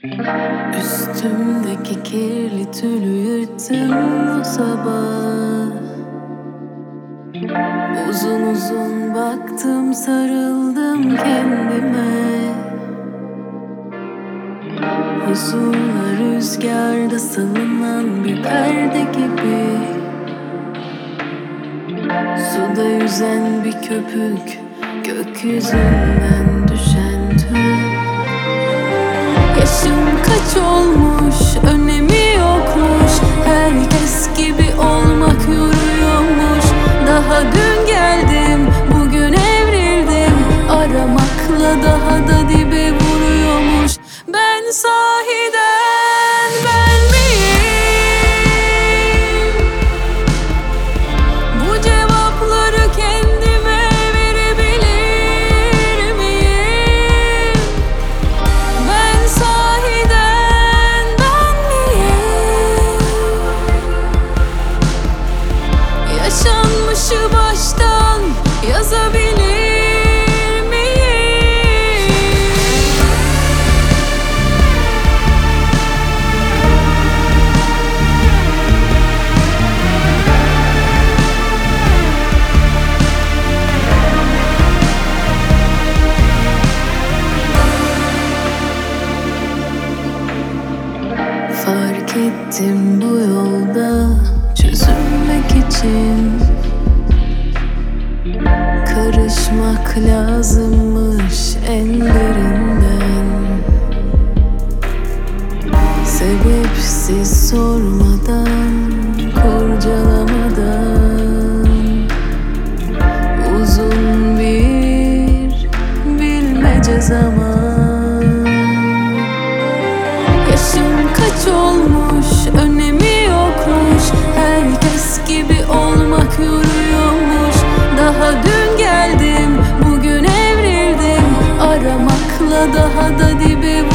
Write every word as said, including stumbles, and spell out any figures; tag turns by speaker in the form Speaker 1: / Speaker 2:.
Speaker 1: Üstümdeki kirli tülü yırttım bu sabah. Uzun uzun baktım, sarıldım kendime. Huzurla rüzgarda salınan bir perde gibi, suda yüzen bir köpük, gökyüzünden düşen tüy. Yaşım kaç olmuş, önemi yokmuş. Herkes gibi olmak yoruyormuş. Daha dün geldim, bugün evrildim. Aramakla daha da dibe vuruyormuş. Ben sahiden ben miyim? Bu cevapları kendime verebilir miyim? Ben sahiden ben miyim? Yaşanmışı baştan yazabilir miyim? Fark ettim bu yolda çözülmek için karışmak lazımmış en derinden. Sebepsiz sormadan, kurcalamadan, uzun bir bilmece zaman. Yaşım kaç olmuş, önemi yokmuş. Herkes gibi olmak yoruyormuş. Daha dün geldim, bugün evrildim. Aramakla daha da dibe